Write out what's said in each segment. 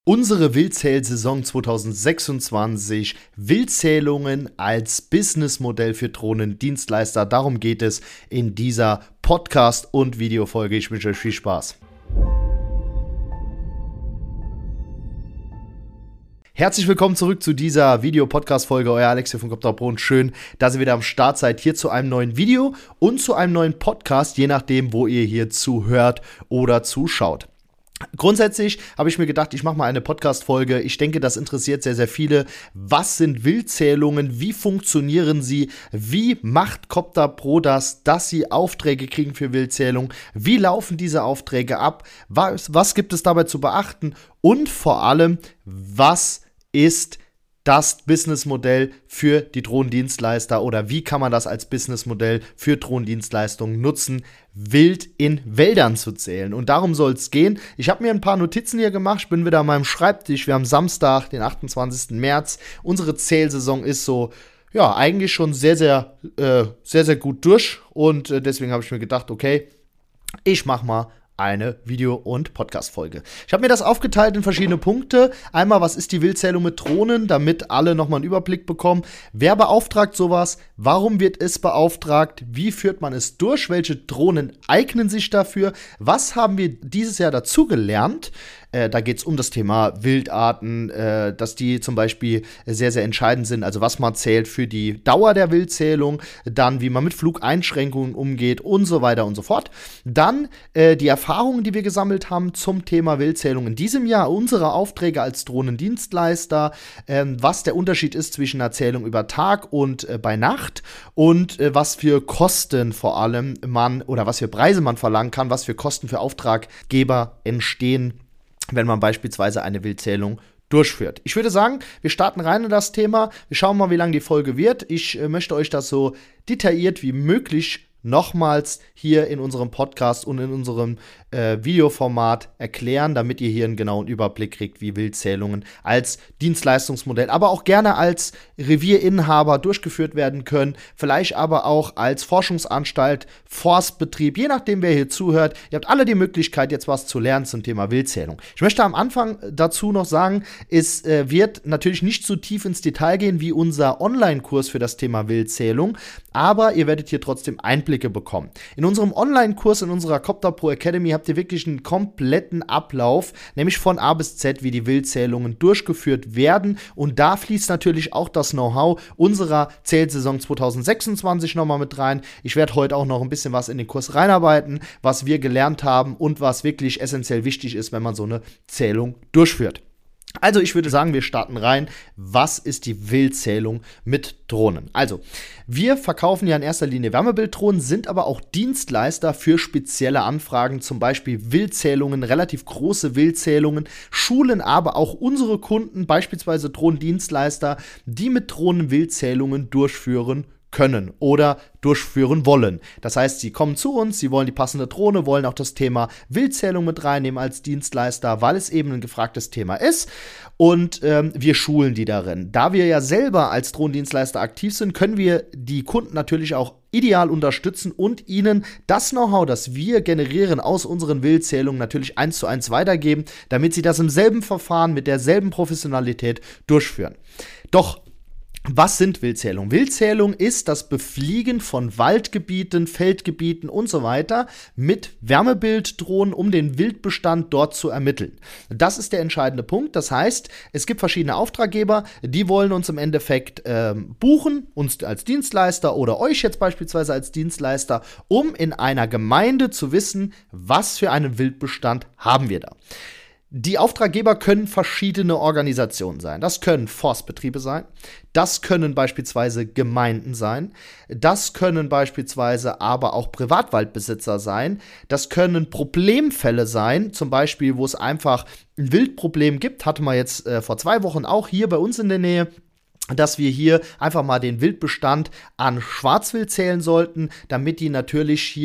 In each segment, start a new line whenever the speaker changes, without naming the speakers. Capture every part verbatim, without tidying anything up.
Unsere Wildzähl-Saison zwanzig sechsundzwanzig, Wildzählungen als Businessmodell für Drohnendienstleister. Darum geht es in dieser Podcast- und Videofolge. Ich wünsche euch viel Spaß. Herzlich willkommen zurück zu dieser Video-Podcast-Folge. Euer Alex hier von CopterPro und schön, dass ihr wieder am Start seid. Hier zu einem neuen Video und zu einem neuen Podcast, je nachdem, wo ihr hier zuhört oder zuschaut. Grundsätzlich habe ich mir gedacht, ich mache mal eine Podcast-Folge. Ich denke, das interessiert sehr, sehr viele. Was sind Wildzählungen? Wie funktionieren sie? Wie macht CopterPro das, dass sie Aufträge kriegen für Wildzählung? Wie laufen diese Aufträge ab? Was, was gibt es dabei zu beachten? Und vor allem, was ist das Businessmodell für die Drohnendienstleister oder wie kann man das als Businessmodell für Drohnendienstleistungen nutzen, wild in Wäldern zu zählen. Und darum soll es gehen. Ich habe mir ein paar Notizen hier gemacht. Ich bin wieder an meinem Schreibtisch. Wir haben Samstag, den achtundzwanzigsten März. Unsere Zählsaison ist so, ja, eigentlich schon sehr, sehr, äh, sehr, sehr gut durch. Und äh, deswegen habe ich mir gedacht, okay, ich mache mal eine Video- und Podcast-Folge. Ich habe mir das aufgeteilt in verschiedene Punkte. Einmal, was ist die Wildzählung mit Drohnen, damit alle nochmal einen Überblick bekommen. Wer beauftragt sowas? Warum wird es beauftragt? Wie führt man es durch? Welche Drohnen eignen sich dafür? Was haben wir dieses Jahr dazu gelernt? Äh, da geht es um das Thema Wildarten, äh, dass die zum Beispiel sehr, sehr entscheidend sind. Also was man zählt für die Dauer der Wildzählung, dann wie man mit Flugeinschränkungen umgeht und so weiter und so fort. Dann äh, die Erfahrungen, die wir gesammelt haben zum Thema Wildzählung in diesem Jahr, unsere Aufträge als Drohnendienstleister, äh, was der Unterschied ist zwischen einer Zählung über Tag und äh, bei Nacht und äh, was für Kosten vor allem man oder was für Preise man verlangen kann, was für Kosten für Auftraggeber entstehen, wenn man beispielsweise eine Wildzählung durchführt. Ich würde sagen, wir starten rein in das Thema. Wir schauen mal, wie lang die Folge wird. Ich äh, möchte euch das so detailliert wie möglich nochmals hier in unserem Podcast und in unserem äh, Videoformat erklären, damit ihr hier einen genauen Überblick kriegt, wie Wildzählungen als Dienstleistungsmodell, aber auch gerne als Revierinhaber durchgeführt werden können, vielleicht aber auch als Forschungsanstalt, Forstbetrieb, je nachdem, wer hier zuhört. Ihr habt alle die Möglichkeit, jetzt was zu lernen zum Thema Wildzählung. Ich möchte am Anfang dazu noch sagen, es äh, wird natürlich nicht so tief ins Detail gehen wie unser Online-Kurs für das Thema Wildzählung, aber ihr werdet hier trotzdem Einblicke bekommen. In unserem Online-Kurs, in unserer CopterPro Academy habt ihr wirklich einen kompletten Ablauf, nämlich von A bis Z, wie die Wildzählungen durchgeführt werden. Und da fließt natürlich auch das Know-how unserer Zählsaison zwanzig sechsundzwanzig nochmal mit rein. Ich werde heute auch noch ein bisschen was in den Kurs reinarbeiten, was wir gelernt haben und was wirklich essentiell wichtig ist, wenn man so eine Zählung durchführt. Also ich würde sagen, wir starten rein. Was ist die Wildzählung mit Drohnen? Also, wir verkaufen ja in erster Linie Wärmebilddrohnen, sind aber auch Dienstleister für spezielle Anfragen, zum Beispiel Wildzählungen, relativ große Wildzählungen, schulen aber auch unsere Kunden, beispielsweise Drohnendienstleister, die mit Drohnen Wildzählungen durchführen können oder durchführen wollen. Das heißt, sie kommen zu uns, sie wollen die passende Drohne, wollen auch das Thema Wildzählung mit reinnehmen als Dienstleister, weil es eben ein gefragtes Thema ist und ähm, wir schulen die darin. Da wir ja selber als Drohnendienstleister aktiv sind, können wir die Kunden natürlich auch ideal unterstützen und ihnen das Know-how, das wir generieren aus unseren Wildzählungen, natürlich eins zu eins weitergeben, damit sie das im selben Verfahren mit derselben Professionalität durchführen. Doch was sind Wildzählungen? Wildzählung ist das Befliegen von Waldgebieten, Feldgebieten und so weiter mit Wärmebilddrohnen, um den Wildbestand dort zu ermitteln. Das ist der entscheidende Punkt. Das heißt, es gibt verschiedene Auftraggeber, die wollen uns im Endeffekt ähm, buchen, uns als Dienstleister oder euch jetzt beispielsweise als Dienstleister, um in einer Gemeinde zu wissen, was für einen Wildbestand haben wir da. Die Auftraggeber können verschiedene Organisationen sein. Das können Forstbetriebe sein, das können beispielsweise Gemeinden sein, das können beispielsweise aber auch Privatwaldbesitzer sein, das können Problemfälle sein, zum Beispiel, wo es einfach ein Wildproblem gibt, hatte man jetzt äh, vor zwei Wochen auch hier bei uns in der Nähe, dass wir hier einfach mal den Wildbestand an Schwarzwild zählen sollten, damit die natürlich hier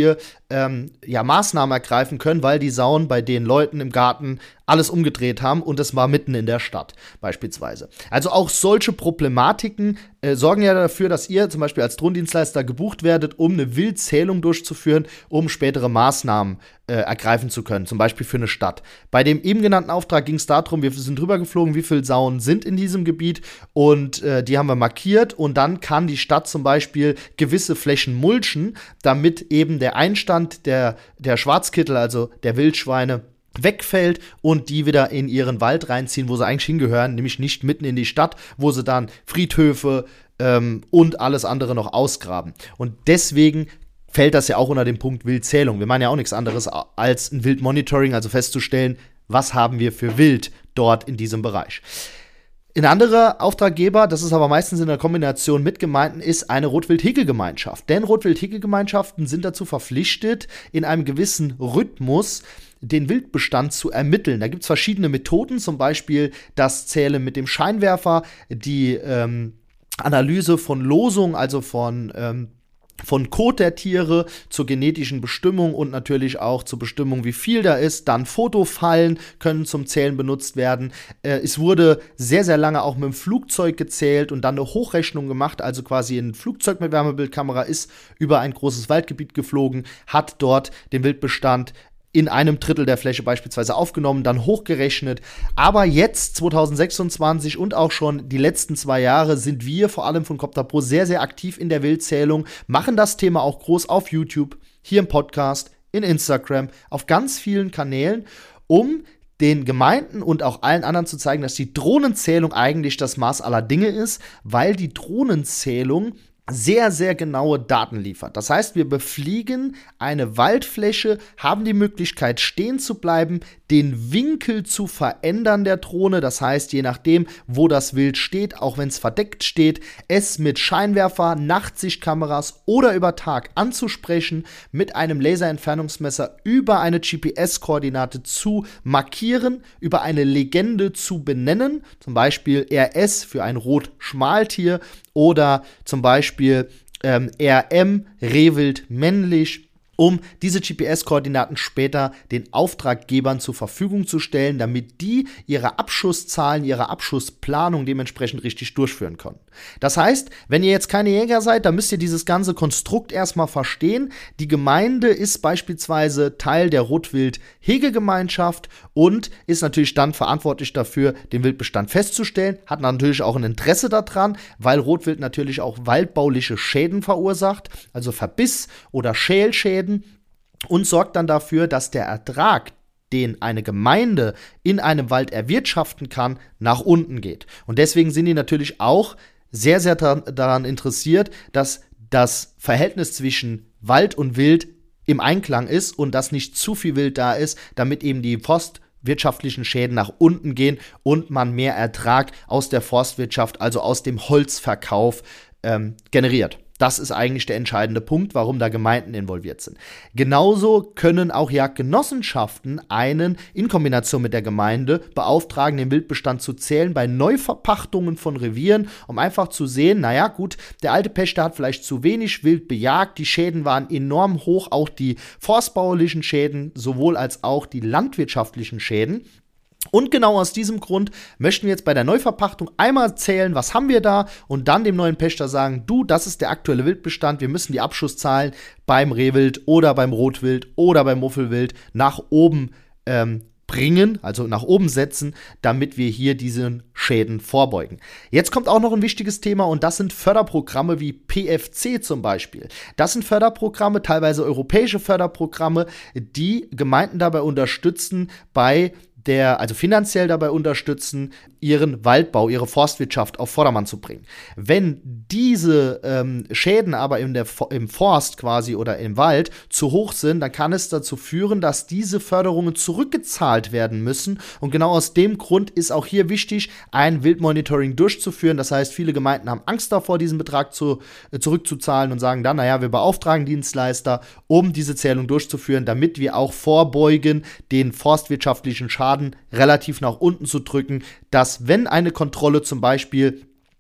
ähm, ja, Maßnahmen ergreifen können, weil die Sauen bei den Leuten im Garten alles umgedreht haben und es war mitten in der Stadt beispielsweise. Also auch solche Problematiken äh, sorgen ja dafür, dass ihr zum Beispiel als Drohnendienstleister gebucht werdet, um eine Wildzählung durchzuführen, um spätere Maßnahmen äh, ergreifen zu können, zum Beispiel für eine Stadt. Bei dem eben genannten Auftrag ging es darum, wir sind drüber geflogen, wie viele Sauen sind in diesem Gebiet und äh, die haben wir markiert und dann kann die Stadt zum Beispiel gewisse Flächen mulchen, damit eben der Einstand der, der Schwarzkittel, also der Wildschweine, wegfällt und die wieder in ihren Wald reinziehen, wo sie eigentlich hingehören, nämlich nicht mitten in die Stadt, wo sie dann Friedhöfe ähm, und alles andere noch ausgraben. Und deswegen fällt das ja auch unter den Punkt Wildzählung. Wir machen ja auch nichts anderes als ein Wildmonitoring, also festzustellen, was haben wir für Wild dort in diesem Bereich. Ein anderer Auftraggeber, das ist aber meistens in der Kombination mit Gemeinden, ist eine Rotwild-Hege-Gemeinschaft. Denn Rotwild-Hege-Gemeinschaften sind dazu verpflichtet, in einem gewissen Rhythmus den Wildbestand zu ermitteln. Da gibt es verschiedene Methoden, zum Beispiel das Zählen mit dem Scheinwerfer, die ähm, Analyse von Losung, also von ähm, von Kot der Tiere zur genetischen Bestimmung und natürlich auch zur Bestimmung, wie viel da ist. Dann Fotofallen können zum Zählen benutzt werden. Äh, es wurde sehr, sehr lange auch mit dem Flugzeug gezählt und dann eine Hochrechnung gemacht. Also quasi ein Flugzeug mit Wärmebildkamera ist über ein großes Waldgebiet geflogen, hat dort den Wildbestand in einem Drittel der Fläche beispielsweise aufgenommen, dann hochgerechnet. Aber jetzt, zwanzig sechsundzwanzig und auch schon die letzten zwei Jahre, sind wir vor allem von Copter Pro sehr, sehr aktiv in der Wildzählung, machen das Thema auch groß auf YouTube, hier im Podcast, in Instagram, auf ganz vielen Kanälen, um den Gemeinden und auch allen anderen zu zeigen, dass die Drohnenzählung eigentlich das Maß aller Dinge ist, weil die Drohnenzählung sehr, sehr genaue Daten liefert. Das heißt, wir befliegen eine Waldfläche, haben die Möglichkeit, stehen zu bleiben, den Winkel zu verändern der Drohne. Das heißt, je nachdem, wo das Wild steht, auch wenn es verdeckt steht, es mit Scheinwerfer, Nachtsichtkameras oder über Tag anzusprechen, mit einem Laserentfernungsmesser über eine G P S-Koordinate zu markieren, über eine Legende zu benennen, zum Beispiel R S für ein Rotschmaltier oder zum Beispiel ähm, R M, Rehwild männlich, um diese G P S-Koordinaten später den Auftraggebern zur Verfügung zu stellen, damit die ihre Abschusszahlen, ihre Abschussplanung dementsprechend richtig durchführen können. Das heißt, wenn ihr jetzt keine Jäger seid, dann müsst ihr dieses ganze Konstrukt erstmal verstehen. Die Gemeinde ist beispielsweise Teil der Rotwild-Hege-Gemeinschaft und ist natürlich dann verantwortlich dafür, den Wildbestand festzustellen, hat natürlich auch ein Interesse daran, weil Rotwild natürlich auch waldbauliche Schäden verursacht, also Verbiss oder Schälschäden, und sorgt dann dafür, dass der Ertrag, den eine Gemeinde in einem Wald erwirtschaften kann, nach unten geht. Und deswegen sind die natürlich auch sehr, sehr daran interessiert, dass das Verhältnis zwischen Wald und Wild im Einklang ist und dass nicht zu viel Wild da ist, damit eben die forstwirtschaftlichen Schäden nach unten gehen und man mehr Ertrag aus der Forstwirtschaft, also aus dem Holzverkauf, ähm, generiert. Das ist eigentlich der entscheidende Punkt, warum da Gemeinden involviert sind. Genauso können auch Jagdgenossenschaften einen in Kombination mit der Gemeinde beauftragen, den Wildbestand zu zählen bei Neuverpachtungen von Revieren, um einfach zu sehen, naja gut, der alte Pächter hat vielleicht zu wenig Wild bejagt, die Schäden waren enorm hoch, auch die forstbaulichen Schäden, sowohl als auch die landwirtschaftlichen Schäden. Und genau aus diesem Grund möchten wir jetzt bei der Neuverpachtung einmal zählen, was haben wir da, und dann dem neuen Pächter sagen, du, das ist der aktuelle Wildbestand, wir müssen die Abschusszahlen beim Rehwild oder beim Rotwild oder beim Muffelwild nach oben ähm, bringen, also nach oben setzen, damit wir hier diesen Schäden vorbeugen. Jetzt kommt auch noch ein wichtiges Thema und das sind Förderprogramme wie P F C zum Beispiel. Das sind Förderprogramme, teilweise europäische Förderprogramme, die Gemeinden dabei unterstützen, bei der, also finanziell dabei unterstützen, ihren Waldbau, ihre Forstwirtschaft auf Vordermann zu bringen. Wenn diese ähm, Schäden aber in der, im Forst quasi oder im Wald zu hoch sind, dann kann es dazu führen, dass diese Förderungen zurückgezahlt werden müssen. Und genau aus dem Grund ist auch hier wichtig, ein Wildmonitoring durchzuführen. Das heißt, viele Gemeinden haben Angst davor, diesen Betrag zu, äh, zurückzuzahlen und sagen dann, naja, wir beauftragen Dienstleister, um diese Zählung durchzuführen, damit wir auch vorbeugen, den forstwirtschaftlichen Schaden relativ nach unten zu drücken, dass wenn eine Kontrolle zum Beispiel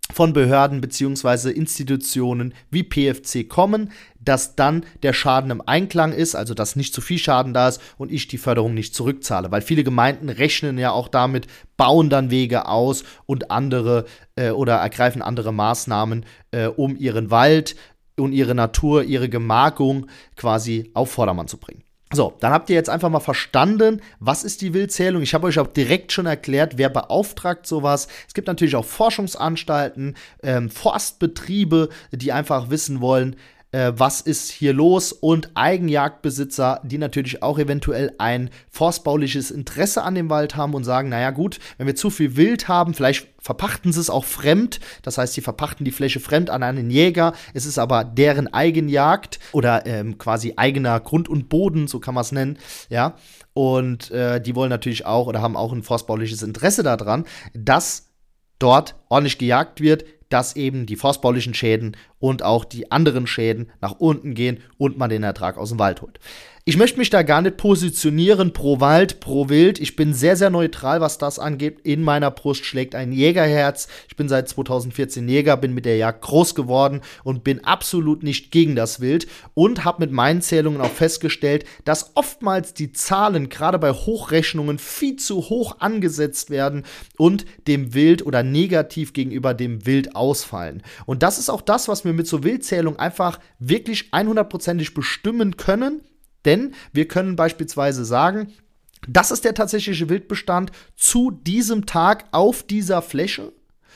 von Behörden bzw. Institutionen wie P F C kommen, dass dann der Schaden im Einklang ist, also dass nicht zu viel Schaden da ist und ich die Förderung nicht zurückzahle. Weil viele Gemeinden rechnen ja auch damit, bauen dann Wege aus und andere äh, oder ergreifen andere Maßnahmen, äh, um ihren Wald und ihre Natur, ihre Gemarkung quasi auf Vordermann zu bringen. So, dann habt ihr jetzt einfach mal verstanden, was ist die Wildzählung. Ich habe euch auch direkt schon erklärt, wer beauftragt sowas. Es gibt natürlich auch Forschungsanstalten, ähm, Forstbetriebe, die einfach wissen wollen, äh, was ist hier los, und Eigenjagdbesitzer, die natürlich auch eventuell ein forstbauliches Interesse an dem Wald haben und sagen, naja gut, wenn wir zu viel Wild haben, vielleicht verpachten sie es auch fremd, das heißt, sie verpachten die Fläche fremd an einen Jäger, es ist aber deren Eigenjagd oder ähm, quasi eigener Grund und Boden, so kann man es nennen, ja, und äh, die wollen natürlich auch oder haben auch ein forstbauliches Interesse daran, dass dort ordentlich gejagt wird, dass eben die forstbaulichen Schäden und auch die anderen Schäden nach unten gehen und man den Ertrag aus dem Wald holt. Ich möchte mich da gar nicht positionieren pro Wald, pro Wild. Ich bin sehr, sehr neutral, was das angeht. In meiner Brust schlägt ein Jägerherz. Ich bin seit zweitausendvierzehn Jäger, bin mit der Jagd groß geworden und bin absolut nicht gegen das Wild und habe mit meinen Zählungen auch festgestellt, dass oftmals die Zahlen gerade bei Hochrechnungen viel zu hoch angesetzt werden und dem Wild oder negativ gegenüber dem Wild ausfallen. Und das ist auch das, was wir mit so Wildzählung einfach wirklich hundertprozentig bestimmen können. Denn wir können beispielsweise sagen, das ist der tatsächliche Wildbestand zu diesem Tag auf dieser Fläche.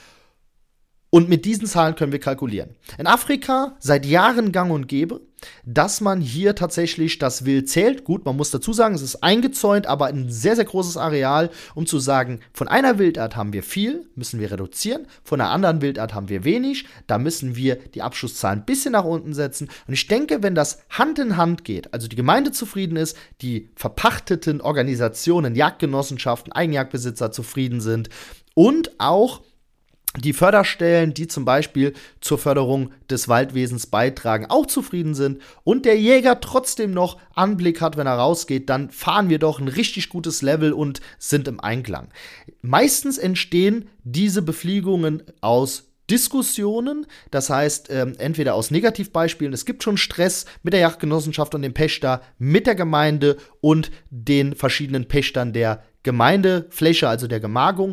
Und mit diesen Zahlen können wir kalkulieren. In Afrika seit Jahren gang und gäbe, dass man hier tatsächlich das Wild zählt. Gut, man muss dazu sagen, es ist eingezäunt, aber ein sehr, sehr großes Areal, um zu sagen, von einer Wildart haben wir viel, müssen wir reduzieren, von einer anderen Wildart haben wir wenig, da müssen wir die Abschusszahlen ein bisschen nach unten setzen. Und ich denke, wenn das Hand in Hand geht, also die Gemeinde zufrieden ist, die verpachteten Organisationen, Jagdgenossenschaften, Eigenjagdbesitzer zufrieden sind und auch die Förderstellen, die zum Beispiel zur Förderung des Waldwesens beitragen, auch zufrieden sind und der Jäger trotzdem noch Anblick hat, wenn er rausgeht, dann fahren wir doch ein richtig gutes Level und sind im Einklang. Meistens entstehen diese Befliegungen aus Diskussionen, das heißt ähm, entweder aus Negativbeispielen, es gibt schon Stress mit der Jagdgenossenschaft und dem Pächter, mit der Gemeinde und den verschiedenen Pächtern der Gemeindefläche, also der Gemarkung.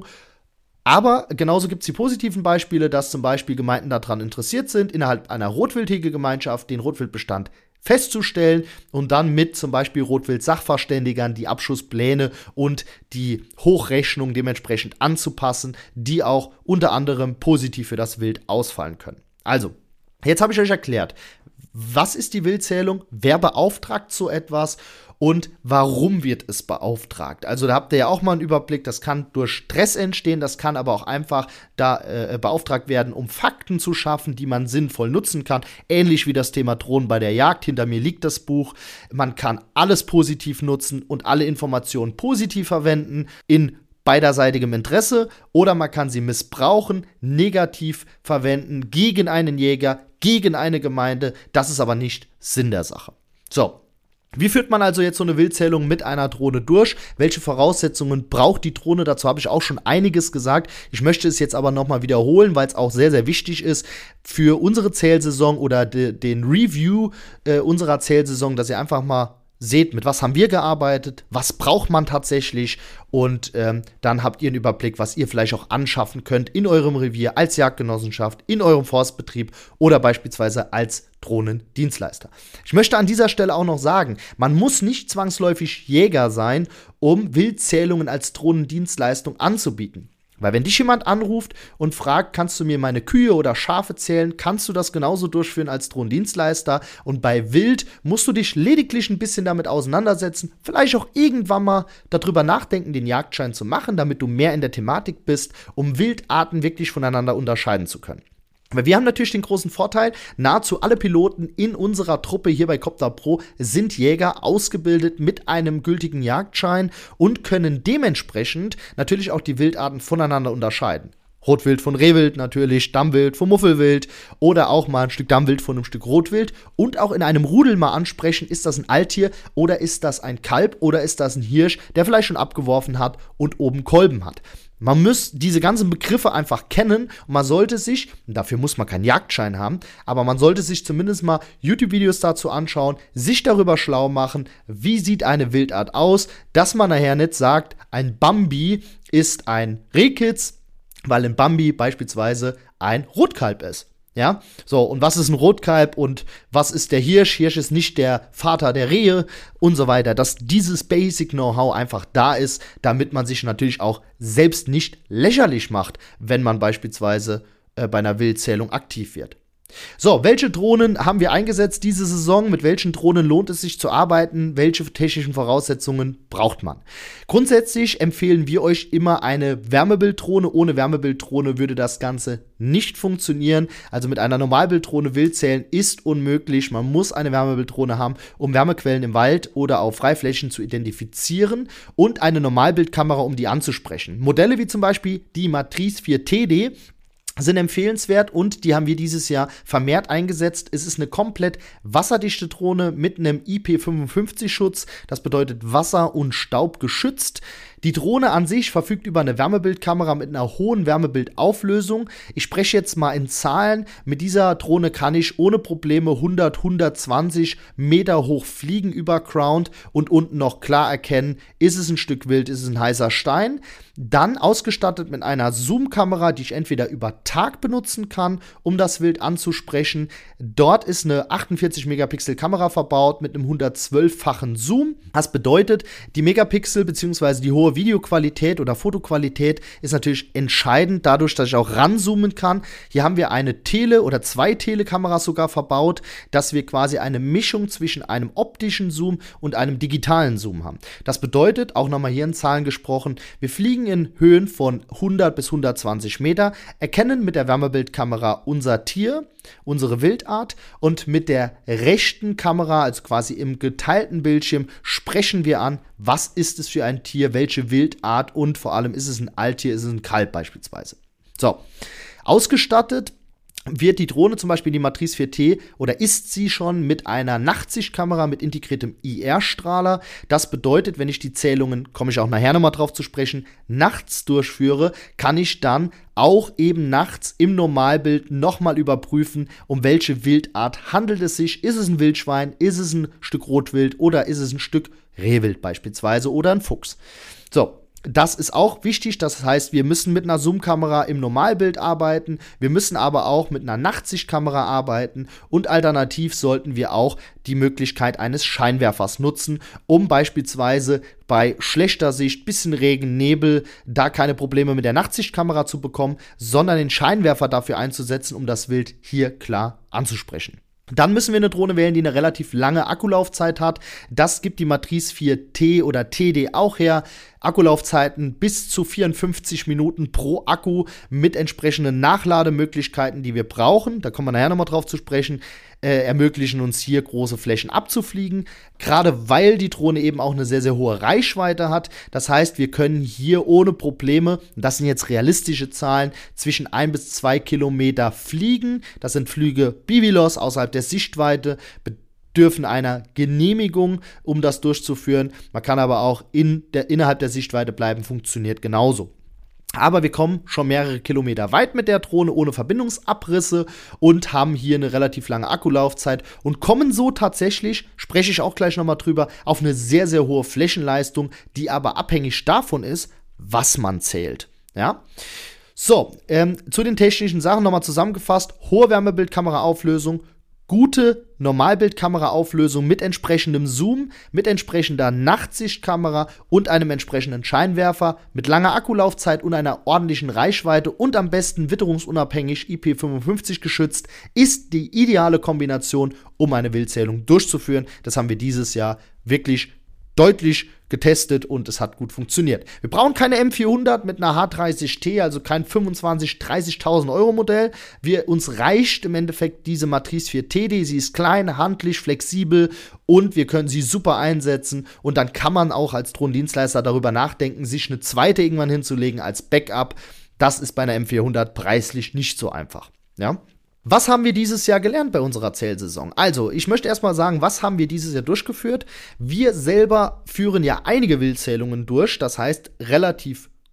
Aber genauso gibt es die positiven Beispiele, dass zum Beispiel Gemeinden daran interessiert sind, innerhalb einer Rotwildhegegemeinschaft den Rotwildbestand festzustellen und dann mit zum Beispiel Rotwild-Sachverständigern die Abschusspläne und die Hochrechnung dementsprechend anzupassen, die auch unter anderem positiv für das Wild ausfallen können. Also, jetzt habe ich euch erklärt, was ist die Wildzählung, wer beauftragt so etwas und warum wird es beauftragt. Also da habt ihr ja auch mal einen Überblick, das kann durch Stress entstehen, das kann aber auch einfach da äh, beauftragt werden, um Fakten zu schaffen, die man sinnvoll nutzen kann. Ähnlich wie das Thema Drohnen bei der Jagd, hinter mir liegt das Buch. Man kann alles positiv nutzen und alle Informationen positiv verwenden in beiderseitigem Interesse oder man kann sie missbrauchen, negativ verwenden, gegen einen Jäger, gegen eine Gemeinde. Das ist aber nicht Sinn der Sache. So. Wie führt man also jetzt so eine Wildzählung mit einer Drohne durch? Welche Voraussetzungen braucht die Drohne? Dazu habe ich auch schon einiges gesagt. Ich möchte es jetzt aber nochmal wiederholen, weil es auch sehr, sehr wichtig ist für unsere Zählsaison oder de, den Review äh, unserer Zählsaison, dass ihr einfach mal seht, mit was haben wir gearbeitet, was braucht man tatsächlich und ähm, dann habt ihr einen Überblick, was ihr vielleicht auch anschaffen könnt in eurem Revier als Jagdgenossenschaft, in eurem Forstbetrieb oder beispielsweise als Drohnendienstleister. Ich möchte an dieser Stelle auch noch sagen, man muss nicht zwangsläufig Jäger sein, um Wildzählungen als Drohnendienstleistung anzubieten. Weil wenn dich jemand anruft und fragt, kannst du mir meine Kühe oder Schafe zählen, kannst du das genauso durchführen als Drohnendienstleister. Und bei Wild musst du dich lediglich ein bisschen damit auseinandersetzen, vielleicht auch irgendwann mal darüber nachdenken, den Jagdschein zu machen, damit du mehr in der Thematik bist, um Wildarten wirklich voneinander unterscheiden zu können. Aber wir haben natürlich den großen Vorteil, nahezu alle Piloten in unserer Truppe hier bei Copter Pro sind Jäger, ausgebildet mit einem gültigen Jagdschein und können dementsprechend natürlich auch die Wildarten voneinander unterscheiden. Rotwild von Rehwild natürlich, Dammwild von Muffelwild oder auch mal ein Stück Dammwild von einem Stück Rotwild und auch in einem Rudel mal ansprechen, ist das ein Alttier oder ist das ein Kalb oder ist das ein Hirsch, der vielleicht schon abgeworfen hat und oben Kolben hat. Man muss diese ganzen Begriffe einfach kennen und man sollte sich, dafür muss man keinen Jagdschein haben, aber man sollte sich zumindest mal YouTube-Videos dazu anschauen, sich darüber schlau machen, wie sieht eine Wildart aus, dass man nachher nicht sagt, ein Bambi ist ein Rehkitz, weil ein Bambi beispielsweise ein Rotkalb ist. Ja, so, und was ist ein Rotkalb und was ist der Hirsch? Hirsch ist nicht der Vater der Rehe und so weiter. Dass dieses Basic-Know-how einfach da ist, damit man sich natürlich auch selbst nicht lächerlich macht, wenn man beispielsweise äh, bei einer Wildzählung aktiv wird. So, welche Drohnen haben wir eingesetzt diese Saison? Mit welchen Drohnen lohnt es sich zu arbeiten? Welche technischen Voraussetzungen braucht man? Grundsätzlich empfehlen wir euch immer eine Wärmebilddrohne. Ohne Wärmebilddrohne würde das Ganze nicht funktionieren. Also mit einer Normalbilddrohne Wildzählen ist unmöglich. Man muss eine Wärmebilddrohne haben, um Wärmequellen im Wald oder auf Freiflächen zu identifizieren und eine Normalbildkamera, um die anzusprechen. Modelle wie zum Beispiel die Matrice vier T D sind empfehlenswert und die haben wir dieses Jahr vermehrt eingesetzt. Es ist eine komplett wasserdichte Drohne mit einem I P fünfundfünfzig Schutz. Das bedeutet Wasser- und Staub geschützt. Die Drohne an sich verfügt über eine Wärmebildkamera mit einer hohen Wärmebildauflösung. Ich spreche jetzt mal in Zahlen. Mit dieser Drohne kann ich ohne Probleme hundert, hundertzwanzig Meter hoch fliegen über Ground und unten noch klar erkennen, ist es ein Stück Wild, ist es ein heißer Stein. Dann ausgestattet mit einer Zoom-Kamera, die ich entweder über Tag benutzen kann, um das Wild anzusprechen. Dort ist eine achtundvierzig Megapixel Kamera verbaut mit einem hundertzwölffachen Zoom. Das bedeutet, die Megapixel bzw. die hohe Videoqualität oder Fotoqualität ist natürlich entscheidend, dadurch, dass ich auch ranzoomen kann. Hier haben wir eine Tele- oder zwei Telekameras sogar verbaut, dass wir quasi eine Mischung zwischen einem optischen Zoom und einem digitalen Zoom haben. Das bedeutet, auch nochmal hier in Zahlen gesprochen, wir fliegen in Höhen von hundert bis hundertzwanzig Meter, erkennen mit der Wärmebildkamera unser Tier, unsere Wildart und mit der rechten Kamera, also quasi im geteilten Bildschirm, sprechen wir an, was ist es für ein Tier, welche Wildart und vor allem ist es ein Alttier, ist es ein Kalb beispielsweise. So, ausgestattet wird die Drohne zum Beispiel die Matrice vier T oder ist sie schon mit einer Nachtsichtkamera mit integriertem I R-Strahler. Das bedeutet, wenn ich die Zählungen, komme ich auch nachher nochmal drauf zu sprechen, nachts durchführe, kann ich dann auch eben nachts im Normalbild nochmal überprüfen, um welche Wildart handelt es sich. Ist es ein Wildschwein, ist es ein Stück Rotwild oder ist es ein Stück Rehwild beispielsweise oder ein Fuchs. So. Das ist auch wichtig, das heißt, wir müssen mit einer Zoom-Kamera im Normalbild arbeiten, wir müssen aber auch mit einer Nachtsichtkamera arbeiten und alternativ sollten wir auch die Möglichkeit eines Scheinwerfers nutzen, um beispielsweise bei schlechter Sicht, bisschen Regen, Nebel, da keine Probleme mit der Nachtsichtkamera zu bekommen, sondern den Scheinwerfer dafür einzusetzen, um das Wild hier klar anzusprechen. Dann müssen wir eine Drohne wählen, die eine relativ lange Akkulaufzeit hat. Das gibt die Matrice vier T oder T D auch her. Akkulaufzeiten bis zu vierundfünfzig Minuten pro Akku mit entsprechenden Nachlademöglichkeiten, die wir brauchen. Da kommen wir nachher nochmal drauf zu sprechen. Äh, ermöglichen uns hier große Flächen abzufliegen, gerade weil die Drohne eben auch eine sehr, sehr hohe Reichweite hat. Das heißt, wir können hier ohne Probleme, das sind jetzt realistische Zahlen, zwischen ein bis zwei Kilometer fliegen. Das sind Flüge BVLOS außerhalb der Sichtweite, bedürfen einer Genehmigung, um das durchzuführen. Man kann aber auch in der, innerhalb der Sichtweite bleiben, funktioniert genauso. Aber wir kommen schon mehrere Kilometer weit mit der Drohne ohne Verbindungsabrisse und haben hier eine relativ lange Akkulaufzeit und kommen so tatsächlich, spreche ich auch gleich nochmal drüber, auf eine sehr, sehr hohe Flächenleistung, die aber abhängig davon ist, was man zählt. Ja? So, ähm, zu den technischen Sachen nochmal zusammengefasst. Hohe Wärmebildkameraauflösung, gute Normalbildkameraauflösung mit entsprechendem Zoom, mit entsprechender Nachtsichtkamera und einem entsprechenden Scheinwerfer, mit langer Akkulaufzeit und einer ordentlichen Reichweite und am besten witterungsunabhängig I P fünfundfünfzig geschützt, ist die ideale Kombination, um eine Wildzählung durchzuführen. Das haben wir dieses Jahr wirklich deutlich getestet und es hat gut funktioniert. Wir brauchen keine M vierhundert mit einer H dreißig T, also kein fünfundzwanzigtausend, dreißigtausend Euro Modell. Wir, uns reicht im Endeffekt diese Matrice vier T D, sie ist klein, handlich, flexibel und wir können sie super einsetzen und dann kann man auch als Drohnendienstleister darüber nachdenken, sich eine zweite irgendwann hinzulegen als Backup. Das ist bei einer M vierhundert preislich nicht so einfach, ja. Was haben wir dieses Jahr gelernt bei unserer Zählsaison? Also, ich möchte erstmal sagen, was haben wir dieses Jahr durchgeführt? Wir selber führen ja einige Wildzählungen durch, das heißt relativ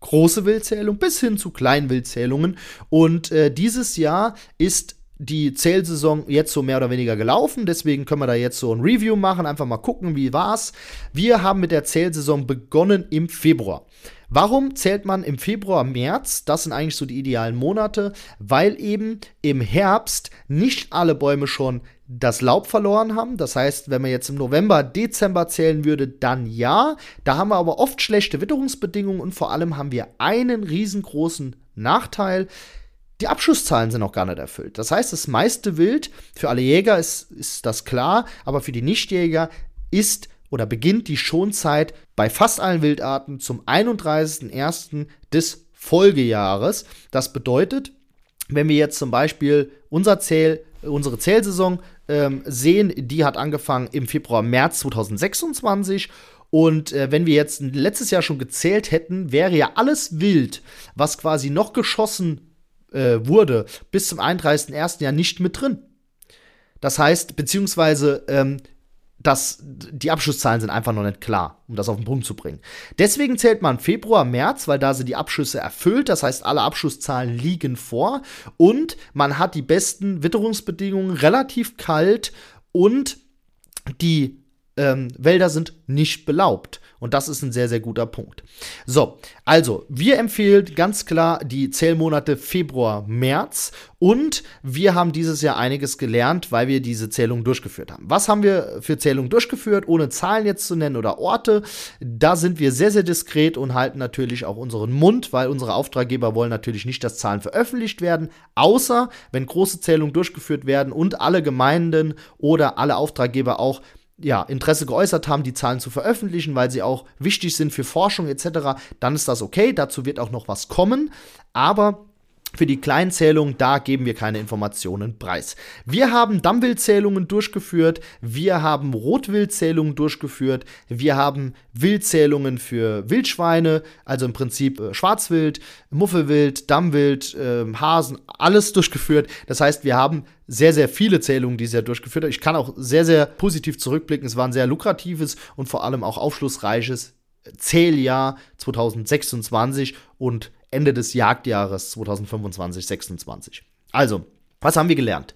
große Wildzählung bis hin zu Kleinwildzählungen. Und äh, dieses Jahr ist die Zählsaison jetzt so mehr oder weniger gelaufen, deswegen können wir da jetzt so ein Review machen, einfach mal gucken, wie war's. Wir haben mit der Zählsaison begonnen im Februar. Warum zählt man im Februar, März? Das sind eigentlich so die idealen Monate, weil eben im Herbst nicht alle Bäume schon das Laub verloren haben. Das heißt, wenn man jetzt im November, Dezember zählen würde, dann ja. Da haben wir aber oft schlechte Witterungsbedingungen und vor allem haben wir einen riesengroßen Nachteil. Die Abschusszahlen sind noch gar nicht erfüllt. Das heißt, das meiste Wild, für alle Jäger ist, ist das klar, aber für die Nichtjäger ist oder beginnt die Schonzeit bei fast allen Wildarten zum einunddreißigsten ersten des Folgejahres. Das bedeutet, wenn wir jetzt zum Beispiel unser Zähl, unsere Zählsaison ähm, sehen, die hat angefangen im Februar, März zweitausendsechsundzwanzig. Und äh, wenn wir jetzt letztes Jahr schon gezählt hätten, wäre ja alles Wild, was quasi noch geschossen äh, wurde, bis zum einunddreißigsten ersten ja nicht mit drin. Das heißt, beziehungsweise ähm, Das, die Abschusszahlen sind einfach noch nicht klar, um das auf den Punkt zu bringen. Deswegen zählt man Februar, März, weil da sind die Abschüsse erfüllt. Das heißt, alle Abschusszahlen liegen vor. Und man hat die besten Witterungsbedingungen, relativ kalt und die ähm, Wälder sind nicht belaubt. Und das ist ein sehr, sehr guter Punkt. So, also, wir empfehlen ganz klar die Zählmonate Februar, März. Und wir haben dieses Jahr einiges gelernt, weil wir diese Zählung durchgeführt haben. Was haben wir für Zählungen durchgeführt, ohne Zahlen jetzt zu nennen oder Orte? Da sind wir sehr, sehr diskret und halten natürlich auch unseren Mund, weil unsere Auftraggeber wollen natürlich nicht, dass Zahlen veröffentlicht werden, außer wenn große Zählungen durchgeführt werden und alle Gemeinden oder alle Auftraggeber auch ja, Interesse geäußert haben, die Zahlen zu veröffentlichen, weil sie auch wichtig sind für Forschung et cetera, dann ist das okay. Dazu wird auch noch was kommen. Aber für die kleinen Zählungen, da geben wir keine Informationen preis. Wir haben Dammwildzählungen durchgeführt, wir haben Rotwildzählungen durchgeführt, wir haben Wildzählungen für Wildschweine, also im Prinzip äh, Schwarzwild, Muffelwild, Dammwild, äh, Hasen, alles durchgeführt. Das heißt, wir haben sehr, sehr viele Zählungen, die sie ja durchgeführt hat. Ich kann auch sehr, sehr positiv zurückblicken. Es war ein sehr lukratives und vor allem auch aufschlussreiches Zähljahr zweitausendsechsundzwanzig und Ende des Jagdjahres zweitausendfünfundzwanzig sechsundzwanzig. Also, was haben wir gelernt?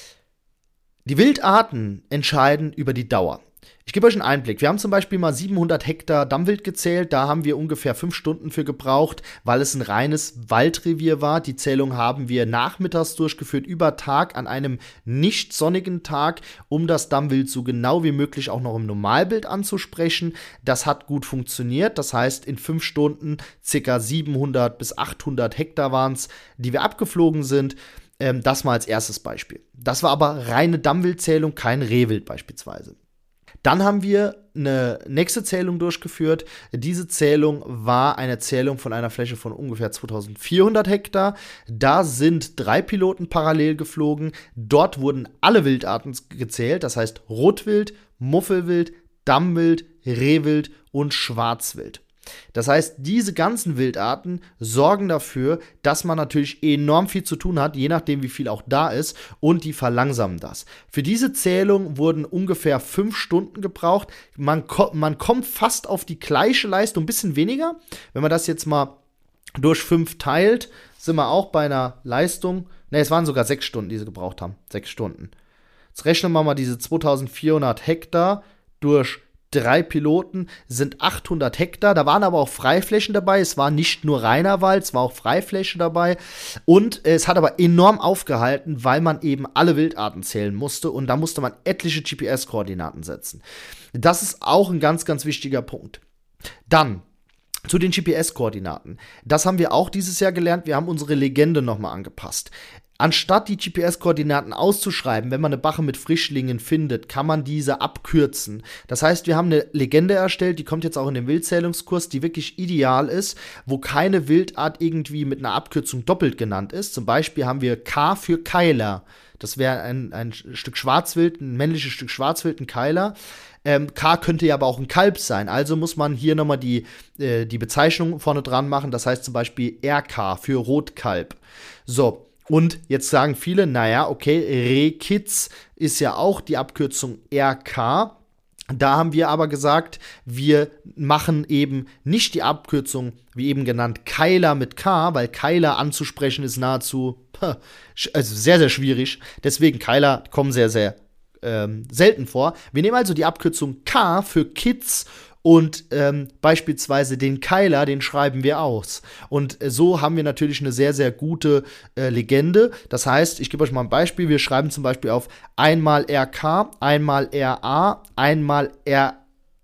Die Wildarten entscheiden über die Dauer. Ich gebe euch einen Einblick. Wir haben zum Beispiel mal siebenhundert Hektar Dammwild gezählt. Da haben wir ungefähr fünf Stunden für gebraucht, weil es ein reines Waldrevier war. Die Zählung haben wir nachmittags durchgeführt, über Tag, an einem nicht sonnigen Tag, um das Dammwild so genau wie möglich auch noch im Normalbild anzusprechen. Das hat gut funktioniert. Das heißt, in fünf Stunden ca. siebenhundert bis achthundert Hektar waren es, die wir abgeflogen sind. Ähm, das mal als erstes Beispiel. Das war aber reine Dammwildzählung, kein Rehwild beispielsweise. Dann haben wir eine nächste Zählung durchgeführt. Diese Zählung war eine Zählung von einer Fläche von ungefähr zweitausendvierhundert Hektar. Da sind drei Piloten parallel geflogen. Dort wurden alle Wildarten gezählt, das heißt Rotwild, Muffelwild, Dammwild, Rehwild und Schwarzwild. Das heißt, diese ganzen Wildarten sorgen dafür, dass man natürlich enorm viel zu tun hat, je nachdem, wie viel auch da ist, und die verlangsamen das. Für diese Zählung wurden ungefähr fünf Stunden gebraucht. Man, ko- man kommt fast auf die gleiche Leistung, ein bisschen weniger. Wenn man das jetzt mal durch fünf teilt, sind wir auch bei einer Leistung, ne, es waren sogar sechs Stunden, die sie gebraucht haben. Sechs Stunden. Jetzt rechnen wir mal diese zweitausendvierhundert Hektar durch drei Piloten, sind achthundert Hektar. Da waren aber auch Freiflächen dabei. Es war nicht nur reiner Wald, es war auch Freifläche dabei. Und es hat aber enorm aufgehalten, weil man eben alle Wildarten zählen musste. Und da musste man etliche G P S-Koordinaten setzen. Das ist auch ein ganz, ganz wichtiger Punkt. Dann zu den G P S-Koordinaten. Das haben wir auch dieses Jahr gelernt. Wir haben unsere Legende nochmal angepasst. Anstatt die G P S-Koordinaten auszuschreiben, wenn man eine Bache mit Frischlingen findet, kann man diese abkürzen. Das heißt, wir haben eine Legende erstellt, die kommt jetzt auch in den Wildzählungskurs, die wirklich ideal ist, wo keine Wildart irgendwie mit einer Abkürzung doppelt genannt ist. Zum Beispiel haben wir K für Keiler. Das wäre ein, ein Stück Schwarzwild, ein männliches Stück Schwarzwild, ein Keiler. Ähm, K könnte ja aber auch ein Kalb sein. Also muss man hier nochmal die, äh, die Bezeichnung vorne dran machen. Das heißt zum Beispiel R K für Rotkalb. So. Und jetzt sagen viele, naja, okay, Rehkitz ist ja auch die Abkürzung R K. Da haben wir aber gesagt, wir machen eben nicht die Abkürzung, wie eben genannt, Keiler mit K, weil Keiler anzusprechen ist nahezu, also sehr, sehr schwierig. Deswegen Keiler kommen sehr, sehr ähm, selten vor. Wir nehmen also die Abkürzung K für Kids und ähm, beispielsweise den Keiler, den schreiben wir aus. Und äh, so haben wir natürlich eine sehr, sehr gute äh, Legende. Das heißt, ich gebe euch mal ein Beispiel. Wir schreiben zum Beispiel auf einmal R K, einmal R A, einmal R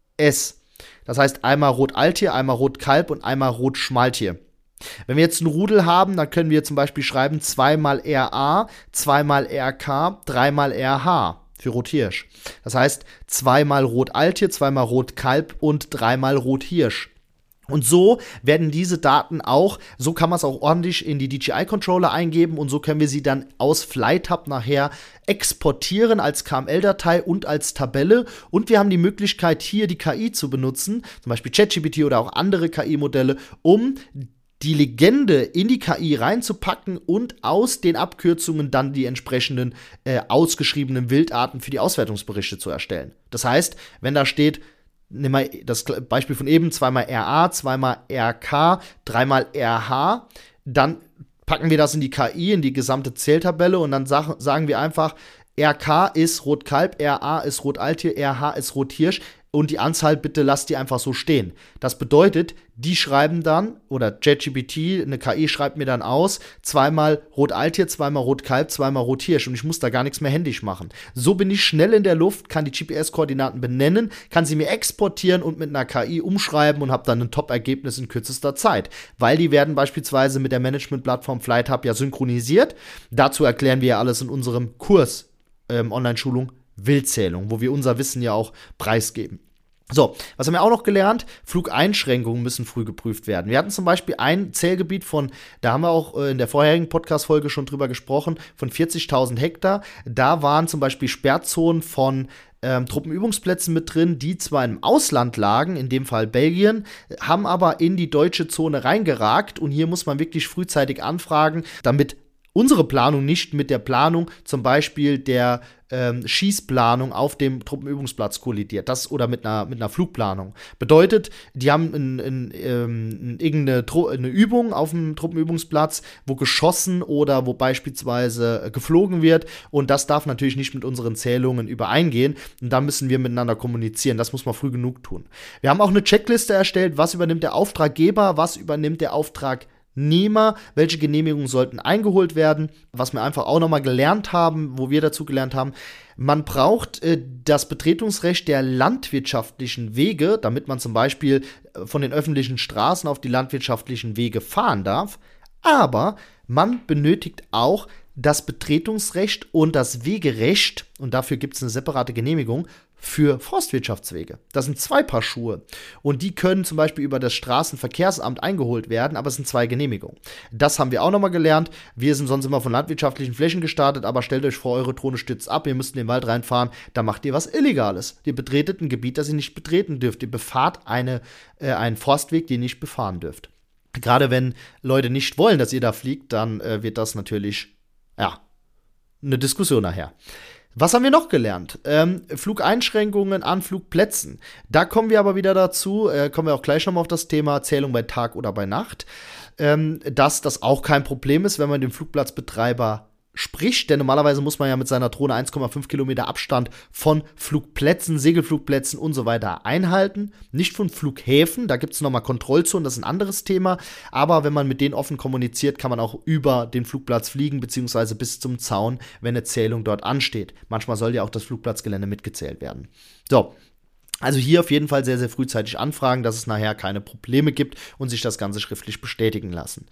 S. Das heißt einmal Rot-Alttier, einmal Rot-Kalb und einmal Rot-Schmaltier. Wenn wir jetzt ein Rudel haben, dann können wir zum Beispiel schreiben zweimal R A, zweimal R K, dreimal R H. Für Rothirsch. Das heißt, zweimal Rot-Alttier, zweimal Rot-Kalb und dreimal Rot-Hirsch. Und so werden diese Daten auch, so kann man es auch ordentlich in die D J I-Controller eingeben und so können wir sie dann aus FlyTab nachher exportieren als K M L-Datei und als Tabelle. Und wir haben die Möglichkeit, hier die K I zu benutzen, zum Beispiel ChatGPT oder auch andere K I-Modelle, um die Legende in die K I reinzupacken und aus den Abkürzungen dann die entsprechenden äh, ausgeschriebenen Wildarten für die Auswertungsberichte zu erstellen. Das heißt, wenn da steht, nimm mal das Beispiel von eben, zweimal R A, zweimal R K, dreimal R H, dann packen wir das in die K I, in die gesamte Zähltabelle und dann sag, sagen wir einfach, R K ist Rot-Kalb, R A ist Rot-Alttier, R H ist Rot-Hirsch. Und die Anzahl, bitte lasst die einfach so stehen. Das bedeutet, die schreiben dann, oder ChatGPT, eine K I schreibt mir dann aus, zweimal Rot-Alttier, zweimal Rot-Kalb, zweimal Rot-Hirsch. Und ich muss da gar nichts mehr händisch machen. So bin ich schnell in der Luft, kann die G P S-Koordinaten benennen, kann sie mir exportieren und mit einer K I umschreiben und habe dann ein Top-Ergebnis in kürzester Zeit. Weil die werden beispielsweise mit der Management-Plattform FlyTab ja synchronisiert. Dazu erklären wir ja alles in unserem Kurs, ähm, Online-Schulung Wildzählung, wo wir unser Wissen ja auch preisgeben. So, was haben wir auch noch gelernt? Flugeinschränkungen müssen früh geprüft werden. Wir hatten zum Beispiel ein Zählgebiet von, da haben wir auch in der vorherigen Podcast-Folge schon drüber gesprochen, von vierzigtausend Hektar. Da waren zum Beispiel Sperrzonen von ähm, Truppenübungsplätzen mit drin, die zwar im Ausland lagen, in dem Fall Belgien, haben aber in die deutsche Zone reingeragt. Und hier muss man wirklich frühzeitig anfragen, damit unsere Planung nicht mit der Planung zum Beispiel der ähm, Schießplanung auf dem Truppenübungsplatz kollidiert. Das oder mit einer, mit einer Flugplanung. Bedeutet, die haben in, in, ähm, irgendeine Tru- eine Übung auf dem Truppenübungsplatz, wo geschossen oder wo beispielsweise geflogen wird. Und das darf natürlich nicht mit unseren Zählungen übereingehen. Und da müssen wir miteinander kommunizieren. Das muss man früh genug tun. Wir haben auch eine Checkliste erstellt, was übernimmt der Auftraggeber, was übernimmt der Auftraggeber. Nehmer, welche Genehmigungen sollten eingeholt werden, was wir einfach auch nochmal gelernt haben, wo wir dazu gelernt haben, man braucht äh, das Betretungsrecht der landwirtschaftlichen Wege, damit man zum Beispiel äh, von den öffentlichen Straßen auf die landwirtschaftlichen Wege fahren darf, aber man benötigt auch das Betretungsrecht und das Wegerecht, und dafür gibt es eine separate Genehmigung, für Forstwirtschaftswege. Das sind zwei Paar Schuhe. Und die können zum Beispiel über das Straßenverkehrsamt eingeholt werden, aber es sind zwei Genehmigungen. Das haben wir auch nochmal gelernt. Wir sind sonst immer von landwirtschaftlichen Flächen gestartet, aber stellt euch vor, eure Drohne stürzt ab, ihr müsst in den Wald reinfahren, da macht ihr was Illegales. Ihr betretet ein Gebiet, das ihr nicht betreten dürft. Ihr befahrt eine, äh, einen Forstweg, den ihr nicht befahren dürft. Gerade wenn Leute nicht wollen, dass ihr da fliegt, dann äh, wird das natürlich, ja, eine Diskussion nachher. Was haben wir noch gelernt? Ähm, Flugeinschränkungen an Flugplätzen. Da kommen wir aber wieder dazu, äh, kommen wir auch gleich nochmal auf das Thema Zählung bei Tag oder bei Nacht, ähm, dass das auch kein Problem ist, wenn man den Flugplatzbetreiber spricht, denn normalerweise muss man ja mit seiner Drohne eins Komma fünf Kilometer Abstand von Flugplätzen, Segelflugplätzen und so weiter einhalten. Nicht von Flughäfen, da gibt es nochmal Kontrollzonen, das ist ein anderes Thema. Aber wenn man mit denen offen kommuniziert, kann man auch über den Flugplatz fliegen, beziehungsweise bis zum Zaun, wenn eine Zählung dort ansteht. Manchmal soll ja auch das Flugplatzgelände mitgezählt werden. So. Also hier auf jeden Fall sehr, sehr frühzeitig anfragen, dass es nachher keine Probleme gibt und sich das Ganze schriftlich bestätigen lassen.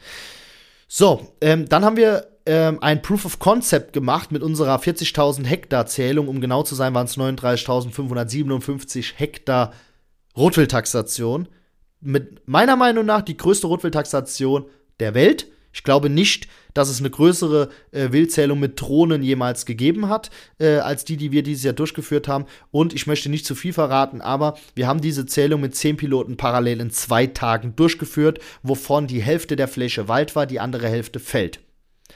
So, ähm, dann haben wir ähm, ein Proof of Concept gemacht mit unserer vierzigtausend Hektar Zählung. Um genau zu sein, waren es neununddreißigtausendfünfhundertsiebenundfünfzig Hektar Rotwildtaxation. Mit meiner Meinung nach die größte Rotwildtaxation der Welt. Ich glaube nicht, dass es eine größere äh, Wildzählung mit Drohnen jemals gegeben hat, äh, als die, die wir dieses Jahr durchgeführt haben. Und ich möchte nicht zu viel verraten, aber wir haben diese Zählung mit zehn Piloten parallel in zwei Tagen durchgeführt, wovon die Hälfte der Fläche Wald war, die andere Hälfte Feld.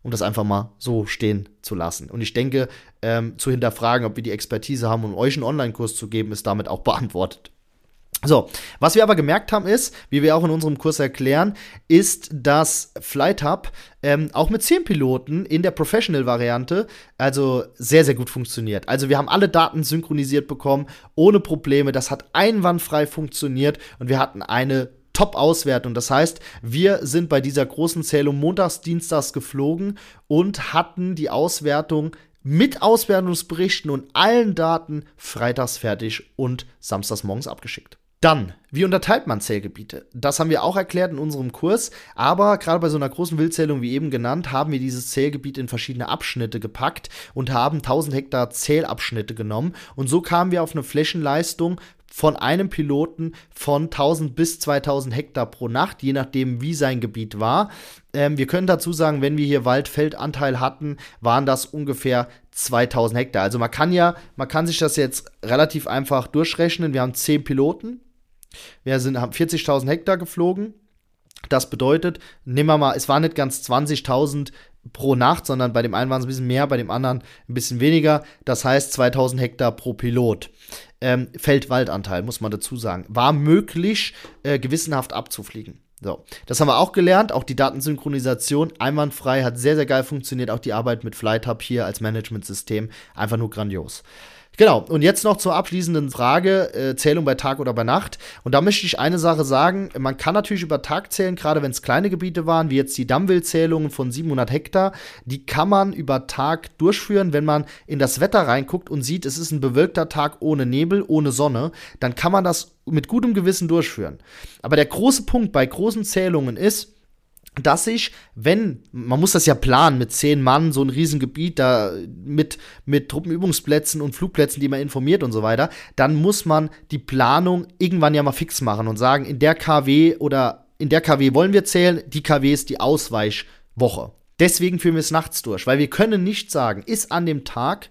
Um das einfach mal so stehen zu lassen. Und ich denke, ähm, zu hinterfragen, ob wir die Expertise haben, um euch einen Online-Kurs zu geben, ist damit auch beantwortet. So, was wir aber gemerkt haben ist, wie wir auch in unserem Kurs erklären, ist, dass FlightHub ähm, auch mit zehn Piloten in der Professional-Variante also sehr, sehr gut funktioniert. Also wir haben alle Daten synchronisiert bekommen, ohne Probleme. Das hat einwandfrei funktioniert und wir hatten eine Top-Auswertung. Das heißt, wir sind bei dieser großen Zählung montags, dienstags geflogen und hatten die Auswertung mit Auswertungsberichten und allen Daten freitags fertig und samstags morgens abgeschickt. Dann, wie unterteilt man Zählgebiete? Das haben wir auch erklärt in unserem Kurs, aber gerade bei so einer großen Wildzählung wie eben genannt, haben wir dieses Zählgebiet in verschiedene Abschnitte gepackt und haben tausend Hektar Zählabschnitte genommen und so kamen wir auf eine Flächenleistung von einem Piloten von tausend bis zweitausend Hektar pro Nacht, je nachdem, wie sein Gebiet war. Ähm, wir können dazu sagen, wenn wir hier Wald-Feld-Anteil hatten, waren das ungefähr zweitausend Hektar. Also man kann ja, man kann sich das jetzt relativ einfach durchrechnen. Wir haben zehn Piloten. Wir sind, haben vierzigtausend Hektar geflogen. Das bedeutet, nehmen wir mal, es waren nicht ganz zwanzigtausend pro Nacht, sondern bei dem einen waren es ein bisschen mehr, bei dem anderen ein bisschen weniger. Das heißt zweitausend Hektar pro Pilot. Ähm, Feld-Wald-Anteil, muss man dazu sagen. War möglich, äh, gewissenhaft abzufliegen. So, das haben wir auch gelernt. Auch die Datensynchronisation einwandfrei, hat sehr, sehr geil funktioniert. Auch die Arbeit mit FlightHub hier als Managementsystem, einfach nur grandios. Genau, und jetzt noch zur abschließenden Frage, äh, Zählung bei Tag oder bei Nacht. Und da möchte ich eine Sache sagen, man kann natürlich über Tag zählen, gerade wenn es kleine Gebiete waren, wie jetzt die Dammwildzählungen von siebenhundert Hektar, die kann man über Tag durchführen, wenn man in das Wetter reinguckt und sieht, es ist ein bewölkter Tag ohne Nebel, ohne Sonne, dann kann man das mit gutem Gewissen durchführen. Aber der große Punkt bei großen Zählungen ist, dass ich, wenn, man muss das ja planen mit zehn Mann, so ein Riesengebiet da mit, mit Truppenübungsplätzen und Flugplätzen, die man informiert und so weiter, dann muss man die Planung irgendwann ja mal fix machen und sagen, in der K W oder in der K W wollen wir zählen, die K W ist die Ausweichwoche. Deswegen führen wir es nachts durch, weil wir können nicht sagen, ist an dem Tag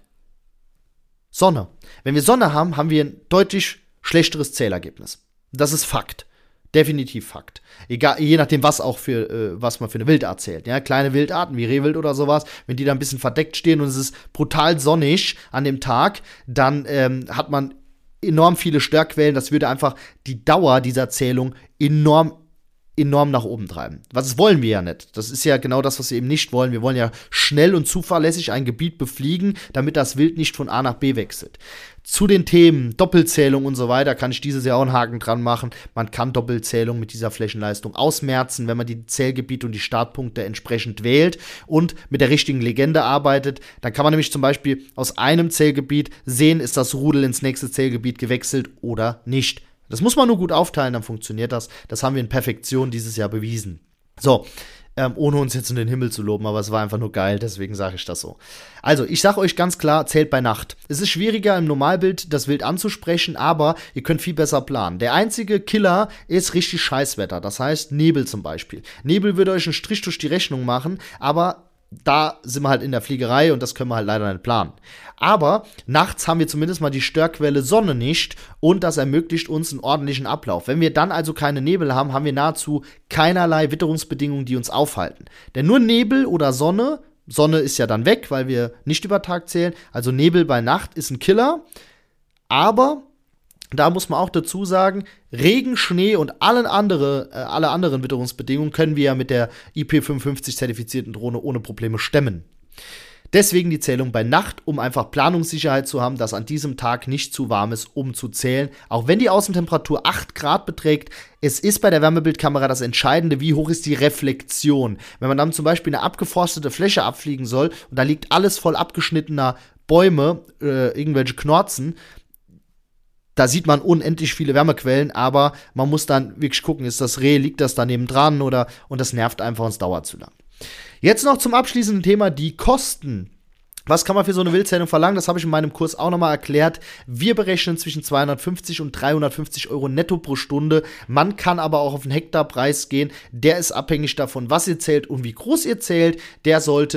Sonne. Wenn wir Sonne haben, haben wir ein deutlich schlechteres Zählergebnis. Das ist Fakt. Definitiv Fakt. Egal, je nachdem, was auch für, äh, was man für eine Wildart zählt. Ja, kleine Wildarten wie Rehwild oder sowas, wenn die da ein bisschen verdeckt stehen und es ist brutal sonnig an dem Tag, dann ähm, hat man enorm viele Störquellen. Das würde einfach die Dauer dieser Zählung enorm enorm nach oben treiben. Was wollen wir ja nicht. Das ist ja genau das, was wir eben nicht wollen. Wir wollen ja schnell und zuverlässig ein Gebiet befliegen, damit das Wild nicht von A nach B wechselt. Zu den Themen Doppelzählung und so weiter kann ich dieses Jahr auch einen Haken dran machen. Man kann Doppelzählung mit dieser Flächenleistung ausmerzen, wenn man die Zählgebiete und die Startpunkte entsprechend wählt und mit der richtigen Legende arbeitet. Dann kann man nämlich zum Beispiel aus einem Zählgebiet sehen, ist das Rudel ins nächste Zählgebiet gewechselt oder nicht. Das muss man nur gut aufteilen, dann funktioniert das. Das haben wir in Perfektion dieses Jahr bewiesen. So, ähm, ohne uns jetzt in den Himmel zu loben, aber es war einfach nur geil, deswegen sage ich das so. Also, ich sage euch ganz klar, zählt bei Nacht. Es ist schwieriger im Normalbild das Wild anzusprechen, aber ihr könnt viel besser planen. Der einzige Killer ist richtig Scheißwetter, das heißt Nebel zum Beispiel. Nebel würde euch einen Strich durch die Rechnung machen, aber da sind wir halt in der Fliegerei und das können wir halt leider nicht planen. Aber nachts haben wir zumindest mal die Störquelle Sonne nicht und das ermöglicht uns einen ordentlichen Ablauf. Wenn wir dann also keine Nebel haben, haben wir nahezu keinerlei Witterungsbedingungen, die uns aufhalten. Denn nur Nebel oder Sonne, Sonne ist ja dann weg, weil wir nicht über Tag zählen, also Nebel bei Nacht ist ein Killer, aber da muss man auch dazu sagen, Regen, Schnee und allen andere, äh, alle anderen Witterungsbedingungen können wir ja mit der I P fünfundfünfzig zertifizierten Drohne ohne Probleme stemmen. Deswegen die Zählung bei Nacht, um einfach Planungssicherheit zu haben, dass an diesem Tag nicht zu warm ist, um zu zählen. Auch wenn die Außentemperatur acht Grad beträgt, es ist bei der Wärmebildkamera das Entscheidende, wie hoch ist die Reflexion. Wenn man dann zum Beispiel eine abgeforstete Fläche abfliegen soll und da liegt alles voll abgeschnittener Bäume, äh, irgendwelche Knorzen, da sieht man unendlich viele Wärmequellen, aber man muss dann wirklich gucken, ist das Reh, liegt das daneben dran oder, und das nervt einfach und es dauert zu lang. Jetzt noch zum abschließenden Thema, die Kosten. Was kann man für so eine Wildzählung verlangen? Das habe ich in meinem Kurs auch nochmal erklärt. Wir berechnen zwischen zweihundertfünfzig und dreihundertfünfzig Euro netto pro Stunde. Man kann aber auch auf einen Hektarpreis gehen. Der ist abhängig davon, was ihr zählt und wie groß ihr zählt. Der sollte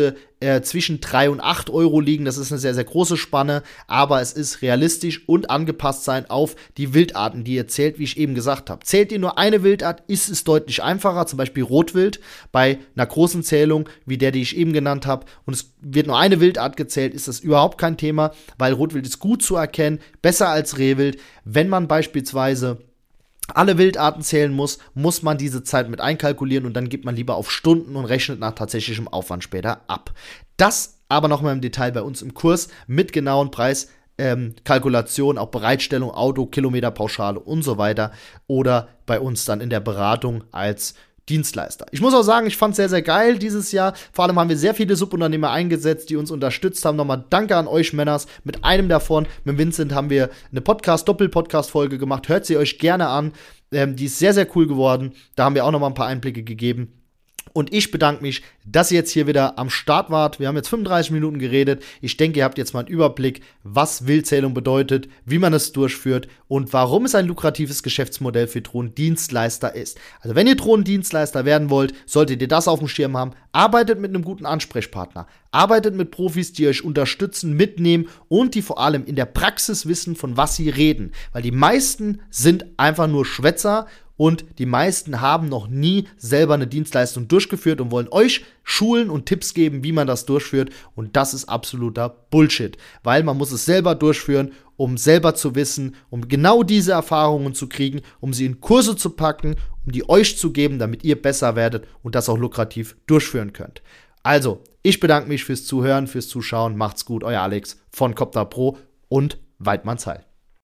äh, zwischen drei und acht Euro liegen. Das ist eine sehr, sehr große Spanne, aber es ist realistisch und angepasst sein auf die Wildarten, die ihr zählt, wie ich eben gesagt habe. Zählt ihr nur eine Wildart, ist es deutlich einfacher, zum Beispiel Rotwild bei einer großen Zählung, wie der, die ich eben genannt habe, und es wird nur eine Wildart gezählt, ist das überhaupt kein Thema, weil Rotwild ist gut zu erkennen, besser als Rehwild. Wenn man beispielsweise alle Wildarten zählen muss, muss man diese Zeit mit einkalkulieren und dann gibt man lieber auf Stunden und rechnet nach tatsächlichem Aufwand später ab. Das aber nochmal im Detail bei uns im Kurs mit genauen Preiskalkulationen, ähm, auch Bereitstellung, Auto, Kilometerpauschale und so weiter oder bei uns dann in der Beratung als Dienstleister. Ich muss auch sagen, ich fand es sehr, sehr geil dieses Jahr. Vor allem haben wir sehr viele Subunternehmer eingesetzt, die uns unterstützt haben. Nochmal danke an euch, Männers. Mit einem davon, mit Vincent, haben wir eine Podcast, Doppel-Podcast-Folge gemacht. Hört sie euch gerne an. Ähm, die ist sehr, sehr cool geworden. Da haben wir auch nochmal ein paar Einblicke gegeben. Und ich bedanke mich, dass ihr jetzt hier wieder am Start wart. Wir haben jetzt fünfunddreißig Minuten geredet. Ich denke, ihr habt jetzt mal einen Überblick, was Wildzählung bedeutet, wie man es durchführt und warum es ein lukratives Geschäftsmodell für Drohnendienstleister ist. Also wenn ihr Drohnendienstleister werden wollt, solltet ihr das auf dem Schirm haben. Arbeitet mit einem guten Ansprechpartner. Arbeitet mit Profis, die euch unterstützen, mitnehmen und die vor allem in der Praxis wissen, von was sie reden. Weil die meisten sind einfach nur Schwätzer. Und die meisten haben noch nie selber eine Dienstleistung durchgeführt und wollen euch Schulen und Tipps geben, wie man das durchführt. Und das ist absoluter Bullshit, weil man muss es selber durchführen, um selber zu wissen, um genau diese Erfahrungen zu kriegen, um sie in Kurse zu packen, um die euch zu geben, damit ihr besser werdet und das auch lukrativ durchführen könnt. Also, ich bedanke mich fürs Zuhören, fürs Zuschauen. Macht's gut, euer Alex von Copter Pro und Weidmannsheil.